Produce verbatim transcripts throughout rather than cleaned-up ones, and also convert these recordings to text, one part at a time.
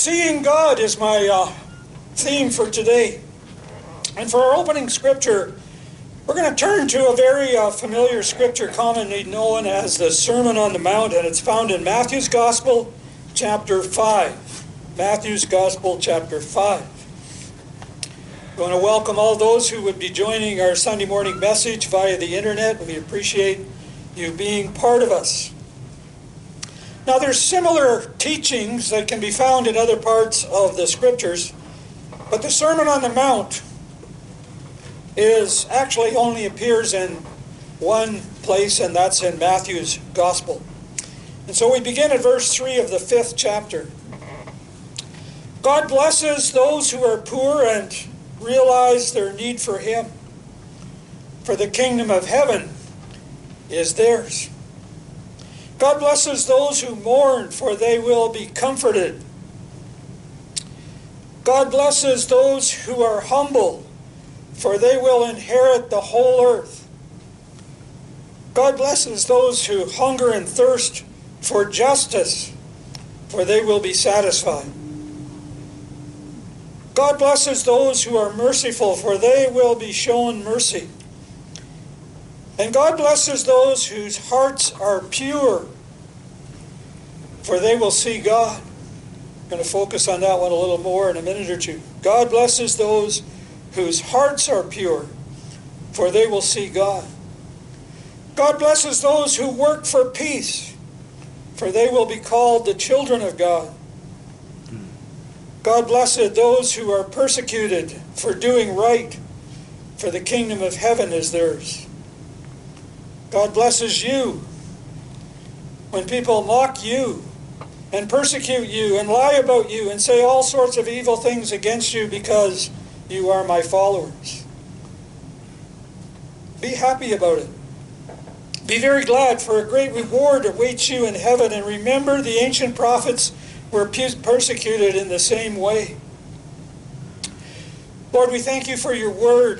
Seeing God is my uh, theme for today. And for our opening scripture, we're going to turn to a very uh, familiar scripture commonly known as the Sermon on the Mount, and it's found in Matthew's Gospel, chapter five. Matthew's Gospel, chapter five. I want to welcome all those who would be joining our Sunday morning message via the internet. We appreciate you being part of us. Now, there's similar teachings that can be found in other parts of the scriptures, but the Sermon on the Mount is actually only appears in one place, and that's in Matthew's Gospel. And so we begin at verse three of the fifth chapter. God blesses those who are poor and realize their need for Him, for the kingdom of heaven is theirs. God blesses those who mourn, for they will be comforted. God blesses those who are humble, for they will inherit the whole earth. God blesses those who hunger and thirst for justice, for they will be satisfied. God blesses those who are merciful, for they will be shown mercy. And God blesses those whose hearts are pure, for they will see God. I'm going to focus on that one a little more in a minute or two. God blesses those whose hearts are pure, for they will see God. God blesses those who work for peace, for they will be called the children of God. God blessed those who are persecuted for doing right, for the kingdom of heaven is theirs. God blesses you when people mock you and persecute you and lie about you and say all sorts of evil things against you because you are my followers. Be happy about it. Be very glad, for a great reward awaits you in heaven. And remember, the ancient prophets were persecuted in the same way. Lord, we thank you for your word.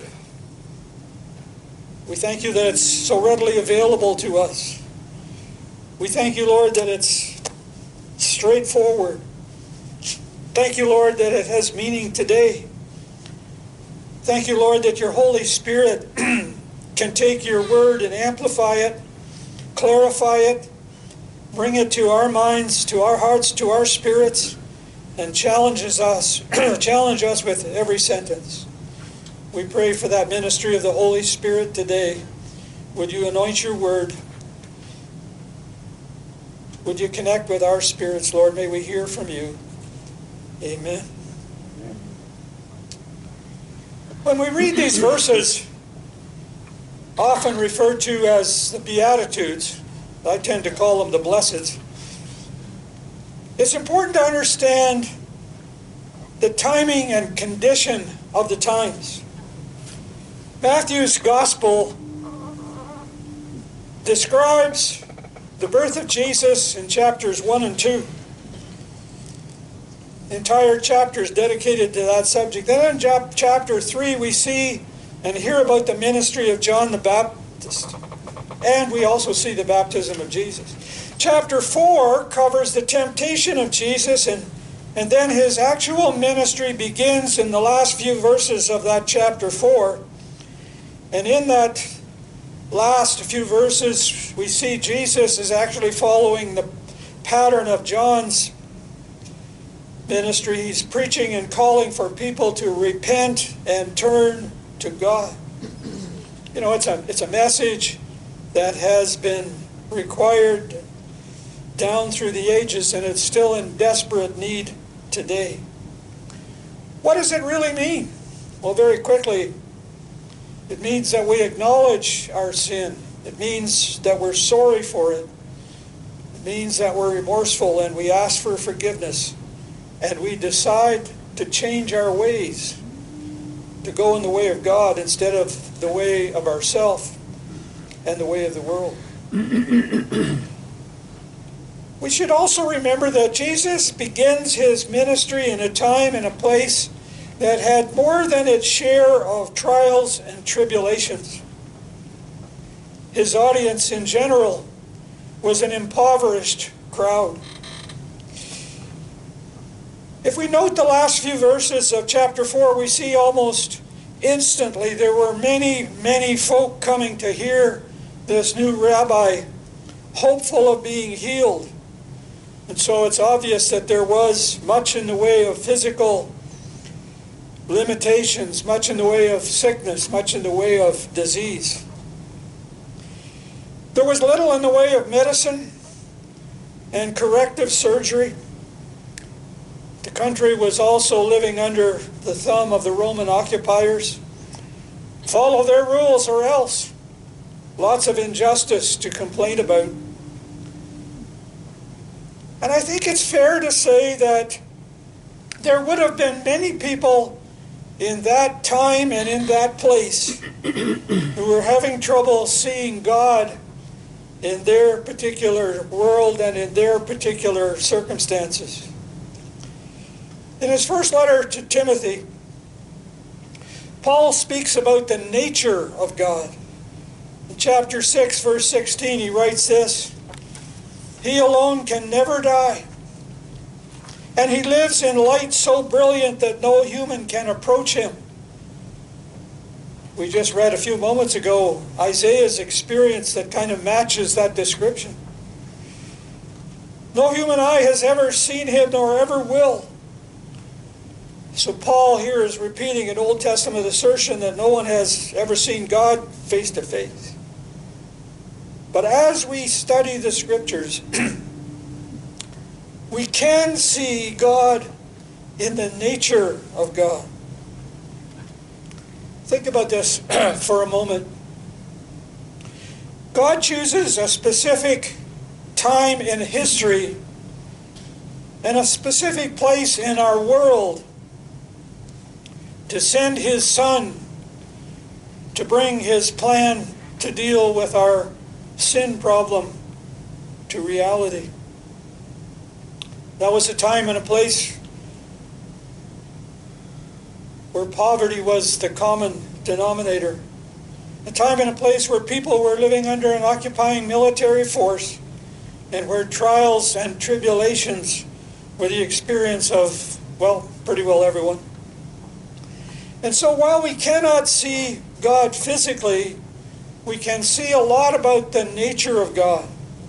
We thank you that it's so readily available to us. We thank you, Lord, that it's straightforward. Thank you, Lord, that it has meaning today. Thank you, Lord, that your Holy Spirit can take your word and amplify it, clarify it, bring it to our minds, to our hearts, to our spirits, and challenges us, challenge us with every sentence. We pray for that ministry of the Holy Spirit today. Would you anoint your word? Would you connect with our spirits, Lord? May we hear from you. Amen. When we read these verses, often referred to as the Beatitudes, I tend to call them the Blesseds, it's important to understand the timing and condition of the times. Matthew's Gospel describes the birth of Jesus in chapters one and two. Entire chapters dedicated to that subject. Then in chapter three we see and hear about the ministry of John the Baptist. And we also see the baptism of Jesus. Chapter four covers the temptation of Jesus, and, and then his actual ministry begins in the last few verses of that chapter four. And in that last few verses, we see Jesus is actually following the pattern of John's ministry. He's preaching and calling for people to repent and turn to God. You know, it's a, it's a message that has been required down through the ages, and it's still in desperate need today. What does it really mean? Well, very quickly, it means that we acknowledge our sin. It means that we're sorry for it. It means that we're remorseful and we ask for forgiveness. And we decide to change our ways, to go in the way of God instead of the way of ourself and the way of the world. We should also remember that Jesus begins his ministry in a time and a place that had more than its share of trials and tribulations. His audience in general was an impoverished crowd. If we note the last few verses of chapter four, we see almost instantly there were many, many folk coming to hear this new rabbi, hopeful of being healed. And so it's obvious that there was much in the way of physical limitations, much in the way of sickness, much in the way of disease. There was little in the way of medicine and corrective surgery. The country was also living under the thumb of the Roman occupiers. Follow their rules or else. Lots of injustice to complain about. And I think it's fair to say that there would have been many people in that time and in that place who were having trouble seeing God in their particular world and in their particular circumstances. In his first letter to Timothy, Paul speaks about the nature of God. In chapter six, verse sixteen, he writes this: He alone can never die, and he lives in light so brilliant that no human can approach him. We just read a few moments ago Isaiah's experience that kind of matches that description. No human eye has ever seen him, nor ever will. So Paul here is repeating an Old Testament assertion that no one has ever seen God face to face. But as we study the Scriptures, we can see God in the nature of God. Think about this for a moment. God chooses a specific time in history and a specific place in our world to send His Son to bring His plan to deal with our sin problem to reality. That was a time and a place where poverty was the common denominator. A time and a place where people were living under an occupying military force and where trials and tribulations were the experience of, well, pretty well everyone. And so while we cannot see God physically, we can see a lot about the nature of God.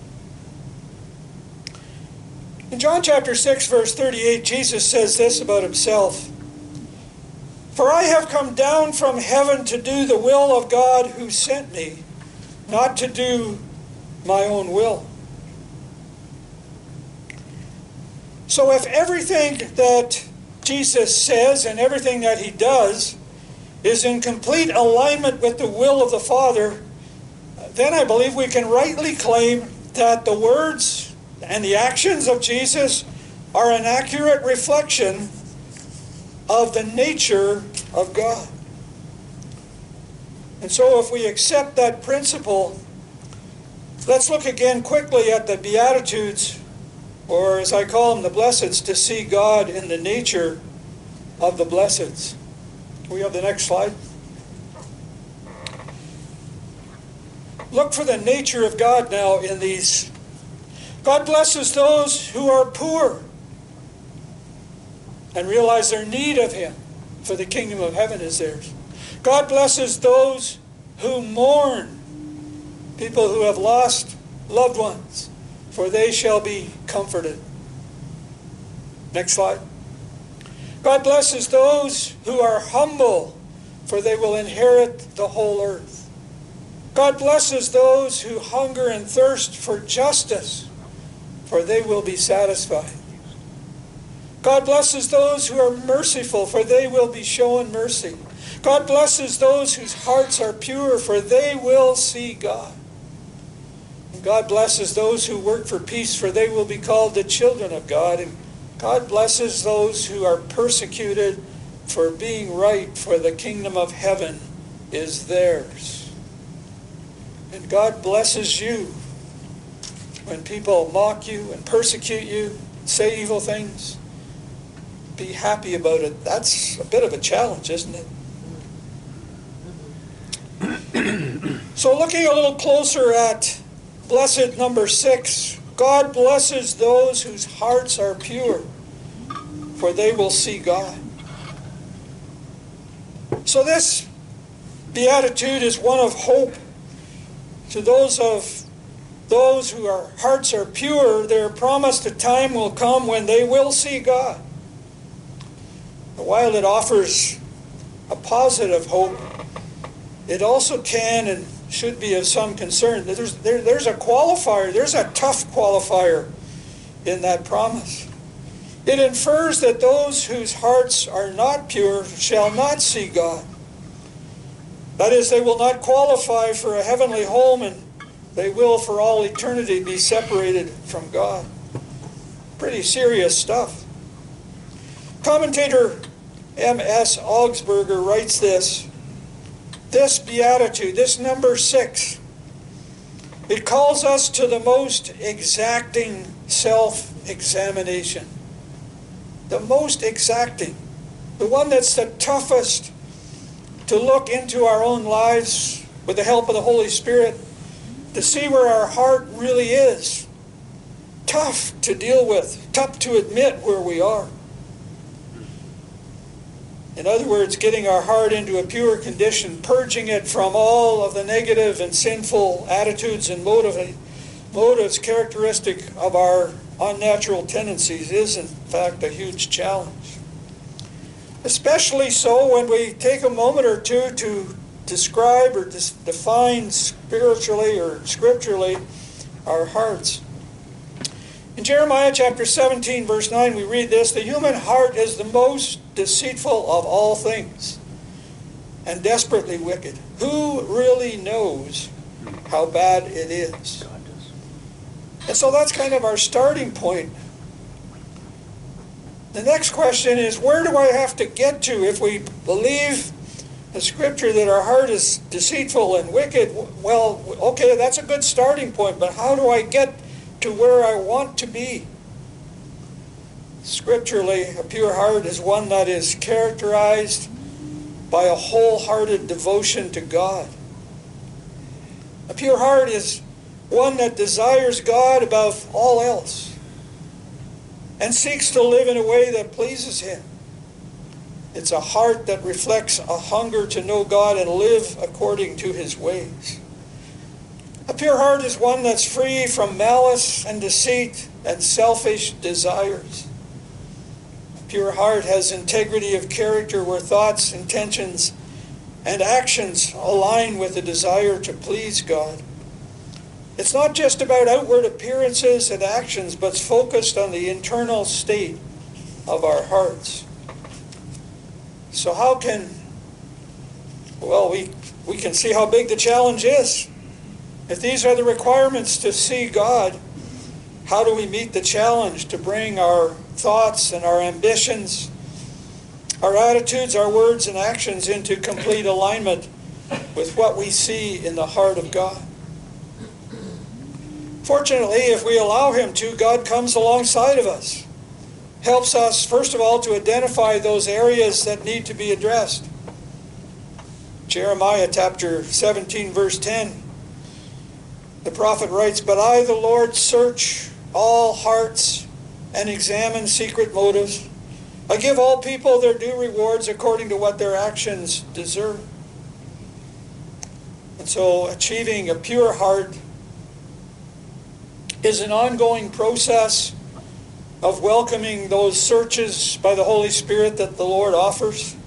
In John chapter six, verse thirty-eight, Jesus says this about Himself: For I have come down from heaven to do the will of God who sent me, not to do my own will. So if everything that Jesus says and everything that He does is in complete alignment with the will of the Father, then I believe we can rightly claim that the words and the actions of Jesus are an accurate reflection of the nature of God. And so if we accept that principle, let's look again quickly at the Beatitudes, or as I call them, the Blesseds, to see God in the nature of the Blesseds. Can we have the next slide? Look for the nature of God now in these. God blesses those who are poor and realize their need of Him, for the kingdom of heaven is theirs. God blesses those who mourn, people who have lost loved ones, for they shall be comforted. Next slide. God blesses those who are humble, for they will inherit the whole earth. God blesses those who hunger and thirst for justice, for they will be satisfied. God blesses those who are merciful, for they will be shown mercy. God blesses those whose hearts are pure, for they will see God. And God blesses those who work for peace, for they will be called the children of God. And God blesses those who are persecuted for being right, for the kingdom of heaven is theirs. And God blesses you when people mock you and persecute you, say evil things. Be happy about it. That's a bit of a challenge, isn't it? So looking a little closer at blessed number six, God blesses those whose hearts are pure. for they will see God. So this beatitude is one of hope to those of those whose our hearts are pure. They're promised a time will come when they will see God. But while it offers a positive hope, it also can and should be of some concern. There's, there, there's a qualifier, there's a tough qualifier in that promise. It infers that those whose hearts are not pure shall not see God. That is, they will not qualify for a heavenly home, and they will for all eternity be separated from God. Pretty serious stuff. Commentator M S Augsburger writes this: this beatitude, this number six, it calls us to the most exacting self-examination. The most exacting. The one that's the toughest to look into our own lives with the help of the Holy Spirit, to see where our heart really is. Tough to deal with, tough to admit where we are. In other words, getting our heart into a pure condition, purging it from all of the negative and sinful attitudes and motive, motives characteristic of our unnatural tendencies is in fact a huge challenge. Especially so when we take a moment or two to describe or dis- define spiritually or scripturally our hearts. In Jeremiah chapter seventeen, verse nine, we read this: the human heart is the most deceitful of all things and desperately wicked. Who really knows how bad it is? God does. And so that's kind of our starting point. The next question is, where do I have to get to if we believe the scripture that our heart is deceitful and wicked? Well, okay, that's a good starting point, but how do I get to where I want to be? Scripturally, a pure heart is one that is characterized by a wholehearted devotion to God. A pure heart is one that desires God above all else and seeks to live in a way that pleases Him. It's a heart that reflects a hunger to know God and live according to His ways. A pure heart is one that's free from malice and deceit and selfish desires. A pure heart has integrity of character where thoughts, intentions, and actions align with the desire to please God. It's not just about outward appearances and actions, but it's focused on the internal state of our hearts. So how can, well, we, we can see how big the challenge is. If these are the requirements to see God, how do we meet the challenge to bring our thoughts and our ambitions, our attitudes, our words and actions into complete alignment with what we see in the heart of God? Fortunately, if we allow Him to, God comes alongside of us, helps us, first of all, to identify those areas that need to be addressed. Jeremiah chapter seventeen, verse ten, the prophet writes, "But I, the Lord, search all hearts and examine secret motives. I give all people their due rewards according to what their actions deserve." And so achieving a pure heart is an ongoing process of welcoming those searches by the Holy Spirit that the Lord offers.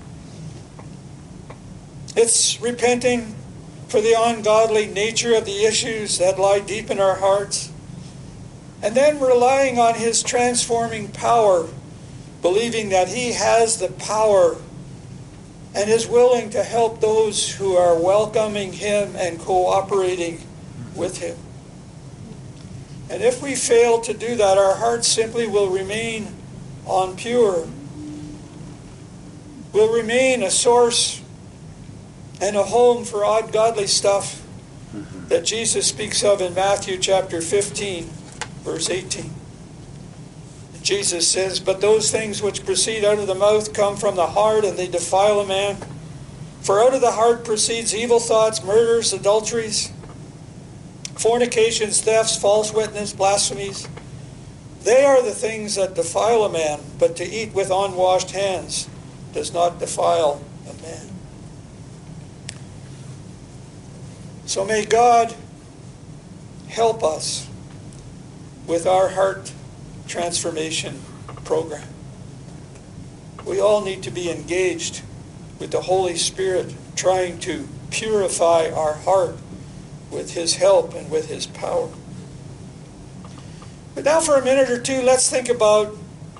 It's repenting for the ungodly nature of the issues that lie deep in our hearts, and then relying on His transforming power, believing that He has the power and is willing to help those who are welcoming Him and cooperating with Him. And if we fail to do that, our hearts simply will remain unpure, will remain a source and a home for ungodly stuff that Jesus speaks of in Matthew chapter fifteen, verse eighteen. Jesus says, "But those things which proceed out of the mouth come from the heart, and they defile a man. For out of the heart proceeds evil thoughts, murders, adulteries, fornications, thefts, false witness, blasphemies. They are the things that defile a man, but to eat with unwashed hands does not defile a man. So may God help us with our heart transformation program. We all need to be engaged with the Holy Spirit, trying to purify our heart with His help and with His power. But now for a minute or two, let's think about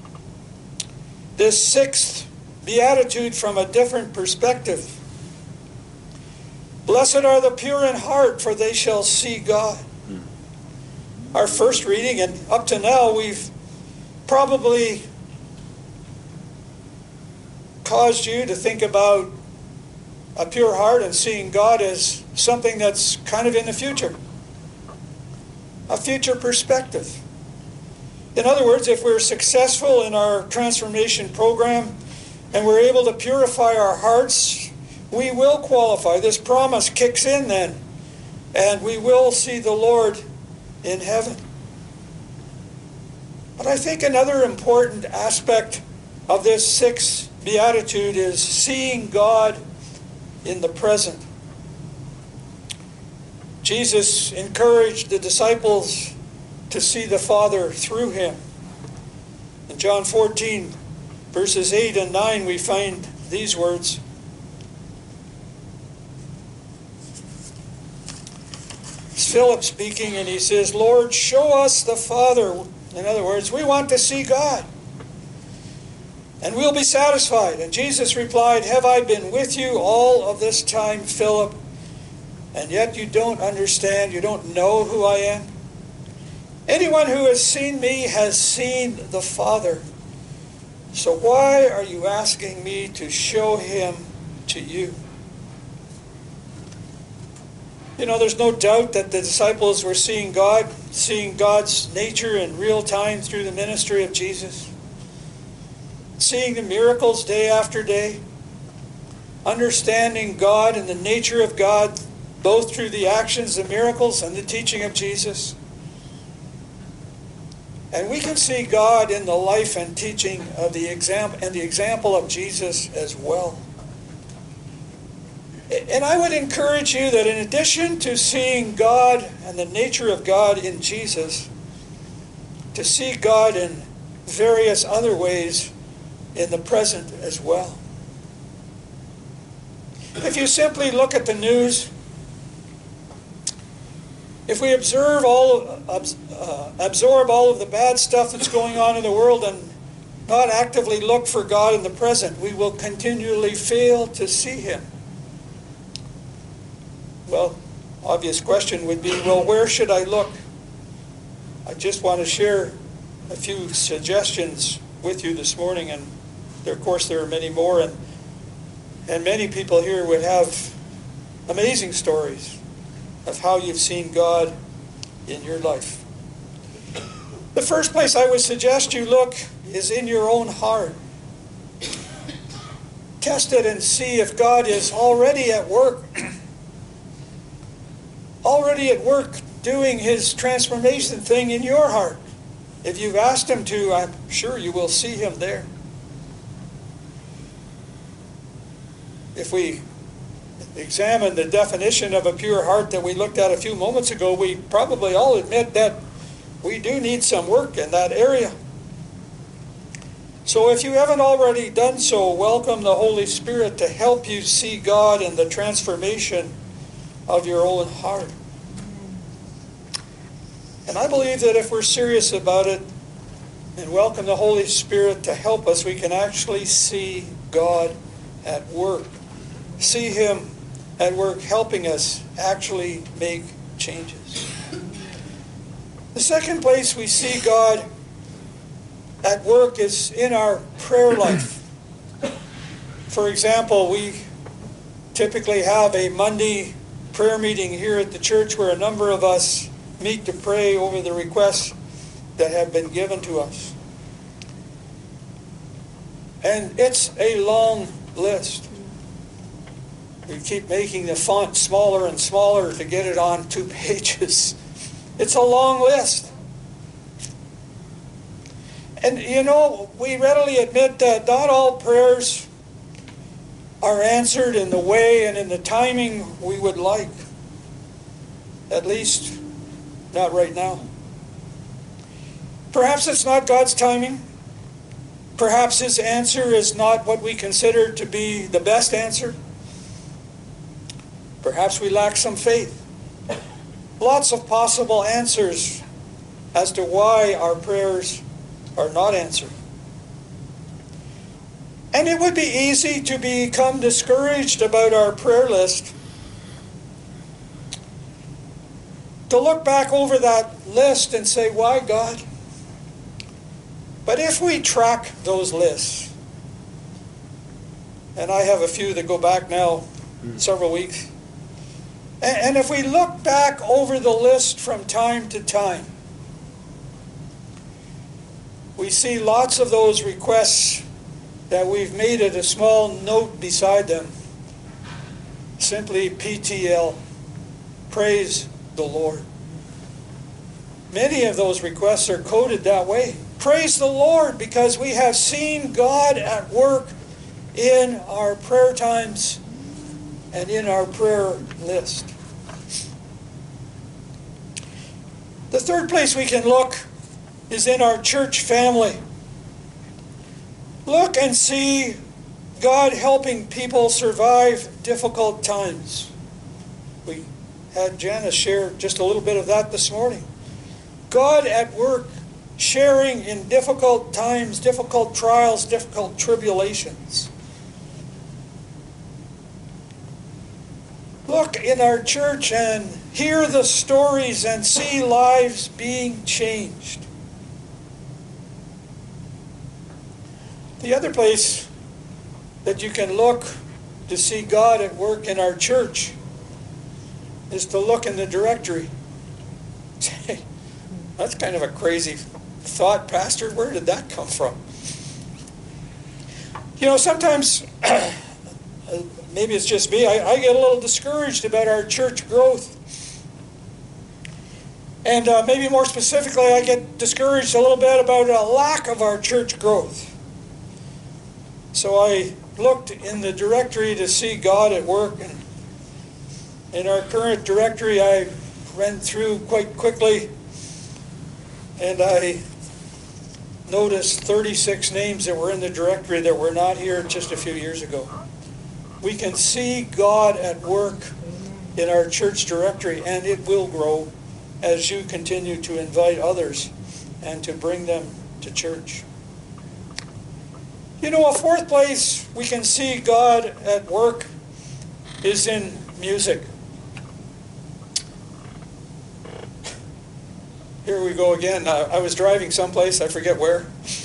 this sixth beatitude from a different perspective. Blessed are the pure in heart, for they shall see God. Our first reading, and up to now we've probably caused you to think about a pure heart and seeing God as something that's kind of in the future. A future perspective. In other words, if we're successful in our transformation program and we're able to purify our hearts, we will qualify. This promise kicks in then, and we will see the Lord in heaven. But I think another important aspect of this sixth beatitude is seeing God in the present. Jesus encouraged the disciples to see the Father through Him. In John fourteen, verses eight and nine, we find these words. It's Philip speaking, and he says, Lord, show us the Father. In other words, we want to see God, and we'll be satisfied. And Jesus replied, have I been with you all of this time, Philip, and yet you don't understand, you don't know who I am? Anyone who has seen me has seen the Father. So why are you asking me to show Him to you? You know, there's no doubt that the disciples were seeing God, seeing God's nature in real time through the ministry of Jesus. Seeing the miracles day after day. Understanding God and the nature of God, both through the actions, the miracles, and the teaching of Jesus. And we can see God in the life and teaching of the example and the example of Jesus as well. And I would encourage you that in addition to seeing God and the nature of God in Jesus, to see God in various other ways in the present as well. If you simply look at the news, if we observe all, uh, absorb all of the bad stuff that's going on in the world and not actively look for God in the present, we will continually fail to see Him. Well, obvious question would be, well, where should I look? I just want to share a few suggestions with you this morning, and there, of course there are many more, and and many people here would have amazing stories of how you've seen God in your life. The first place I would suggest you look is in your own heart. Test it and see if God is already at work. Already at work doing His transformation thing in your heart. If you've asked Him to, I'm sure you will see Him there. If we examine the definition of a pure heart that we looked at a few moments ago, we probably all admit that we do need some work in that area. So if you haven't already done so, welcome the Holy Spirit to help you see God in the transformation of your own heart. And I believe that if we're serious about it and welcome the Holy Spirit to help us, we can actually see God at work. See Him at work helping us actually make changes. The second place we see God at work is in our prayer life. For example, we typically have a Monday prayer meeting here at the church where a number of us meet to pray over the requests that have been given to us. And it's a long list. We keep making the font smaller and smaller to get it on two pages. It's a long list. And you know, we readily admit that not all prayers are answered in the way and in the timing we would like. At least, not right now. Perhaps it's not God's timing. Perhaps His answer is not what we consider to be the best answer. Perhaps we lack some faith. Lots of possible answers as to why our prayers are not answered. And it would be easy to become discouraged about our prayer list. To look back over that list and say, why God? But if we track those lists, and I have a few that go back now several weeks, and if we look back over the list from time to time, we see lots of those requests that we've made it a small note beside them. Simply P T L, praise the Lord. Many of those requests are coded that way. Praise the Lord, because we have seen God at work in our prayer times and in our prayer list. The third place we can look is in our church family. Look and see God helping people survive difficult times. We had Janice share just a little bit of that this morning. God at work, sharing in difficult times, difficult trials, difficult tribulations. Look in our church and hear the stories and see lives being changed. The other place that you can look to see God at work in our church is to look in the directory. That's kind of a crazy thought, Pastor. Where did that come from? You know, sometimes, maybe it's just me, I, I get a little discouraged about our church growth. And uh, maybe more specifically, I get discouraged a little bit about a lack of our church growth. So I looked in the directory to see God at work. And in our current directory, I ran through quite quickly, and I noticed thirty-six names that were in the directory that were not here just a few years ago. We can see God at work in our church directory, and it will grow as you continue to invite others and to bring them to church. You know, a fourth place we can see God at work is in music. Here we go again. I, I was driving someplace, I forget where.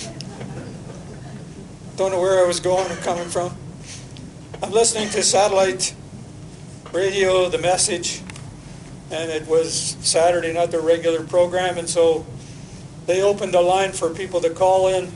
Don't know where I was going or coming from. I'm listening to satellite radio, The Message, and it was Saturday, not their regular program, and so they opened a line for people to call in.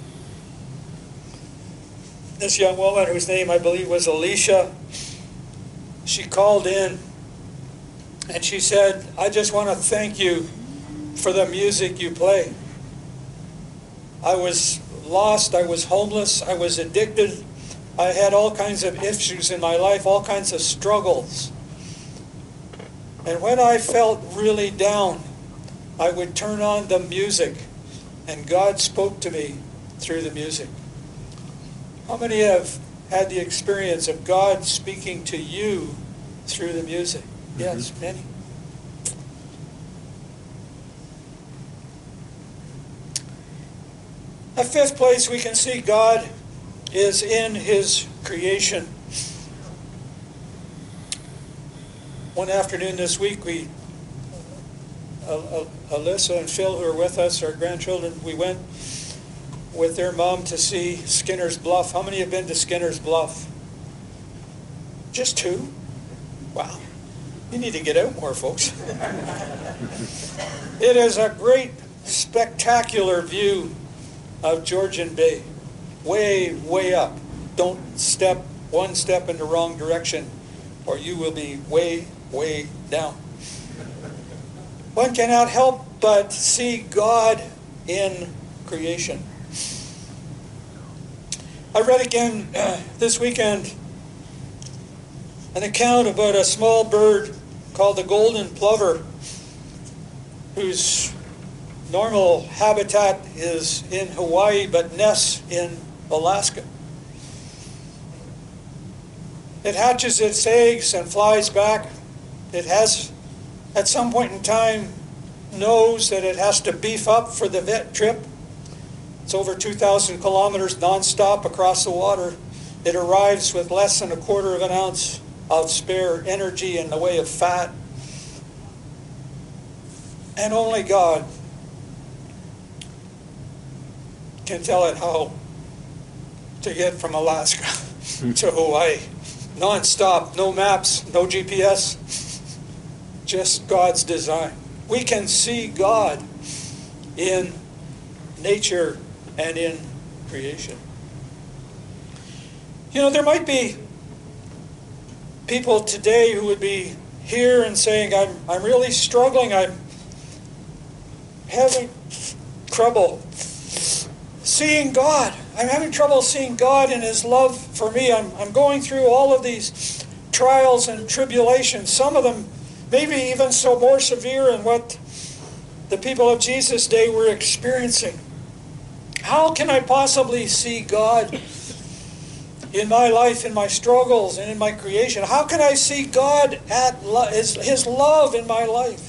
This young woman, whose name I believe was Alicia, she called in and she said, I just want to thank you for the music you play. I was lost, I was homeless, I was addicted, I had all kinds of issues in my life, all kinds of struggles. And when I felt really down, I would turn on the music, and God spoke to me through the music. How many have had the experience of God speaking to you through the music? Mm-hmm. Yes, many. A fifth place we can see God is in His creation. One afternoon this week, we, uh, uh, Alyssa and Phil, who are with us, our grandchildren, we went with their mom to see Skinner's Bluff. How many have been to Skinner's Bluff? Just two? Wow. You need to get out more, folks. It is a great, spectacular view of Georgian Bay. Way, way up. Don't step one step in the wrong direction, or you will be way, way down. One cannot help but see God in creation. I read again uh, this weekend an account about a small bird called the golden plover, whose normal habitat is in Hawaii but nests in Alaska. It hatches its eggs and flies back. It has, at some point in time, knows that it has to beef up for the vet trip. It's over two thousand kilometers nonstop across the water. It arrives with less than a quarter of an ounce of spare energy in the way of fat. And only God can tell it how to get from Alaska to Hawaii. Non-stop, no maps, no G P S, just God's design. We can see God in nature and in creation. You know, there might be people today who would be here and saying, I'm, I'm really struggling, I'm having trouble seeing God. I'm having trouble seeing God in His love for me. I'm, I'm going through all of these trials and tribulations, some of them maybe even so more severe than what the people of Jesus' day were experiencing. How can I possibly see God in my life, in my struggles, and in my creation? How can I see God at lo- his, his love in my life?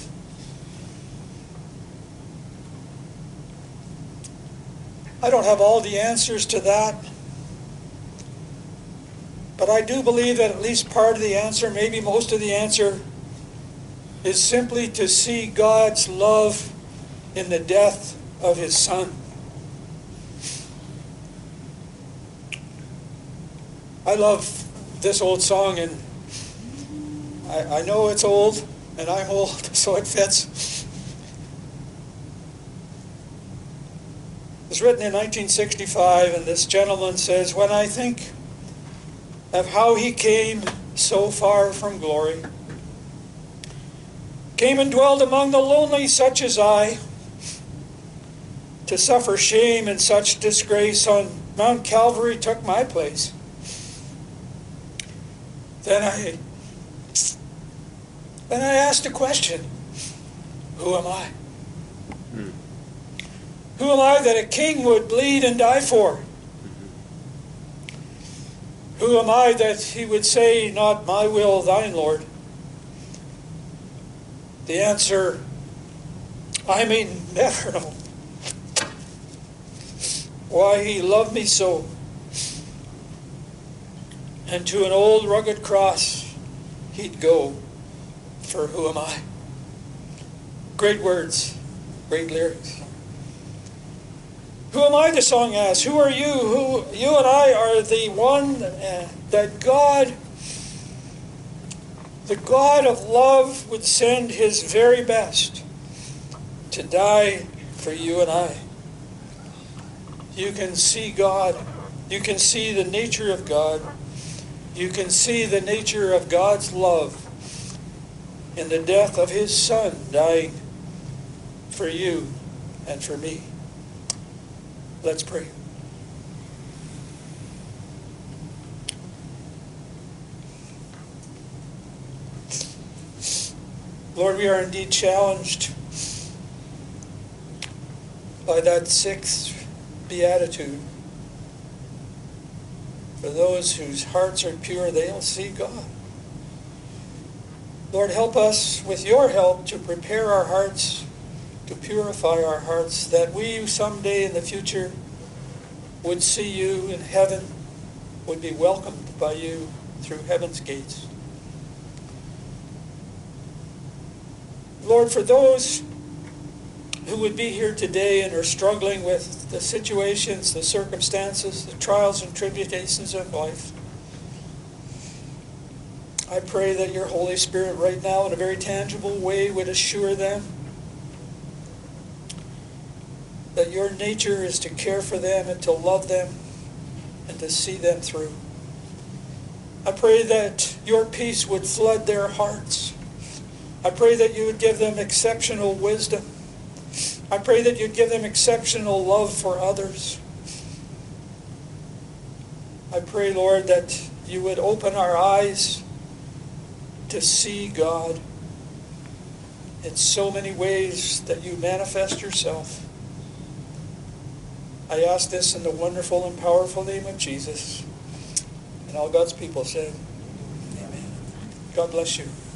I don't have all the answers to that, but I do believe that at least part of the answer, maybe most of the answer, is simply to see God's love in the death of His Son. I love this old song, and I, I know it's old, and I'm old, so it fits. It was written in nineteen sixty-five, and this gentleman says, when I think of how He came so far from glory, came and dwelled among the lonely such as I, to suffer shame and such disgrace, on Mount Calvary took my place. Then I, then I asked a question, who am I? Hmm. Who am I that a king would bleed and die for? Mm-hmm. Who am I that He would say, not my will, thine, Lord? The answer, I may never know why He loved me so. And to an old rugged cross He'd go, for who am I? Great words, great lyrics. Who am I, the song asks? Who are you? Who you and I are the one uh, that God, the God of love, would send His very best to die for you and I. You can see God. You can see the nature of God. You can see the nature of God's love in the death of His Son dying for you and for me. Let's pray. Lord, we are indeed challenged by that sixth beatitude. For those whose hearts are pure, they'll see God. Lord, help us with your help to prepare our hearts, to purify our hearts, that we someday in the future would see you in heaven, would be welcomed by you through heaven's gates. Lord, for those who would be here today and are struggling with the situations, the circumstances, the trials and tribulations of life, I pray that your Holy Spirit right now in a very tangible way would assure them that your nature is to care for them and to love them and to see them through. I pray that your peace would flood their hearts. I pray that you would give them exceptional wisdom. I pray that you'd give them exceptional love for others. I pray, Lord, that you would open our eyes to see God in so many ways that you manifest yourself. I ask this in the wonderful and powerful name of Jesus. And all God's people said, amen. God bless you.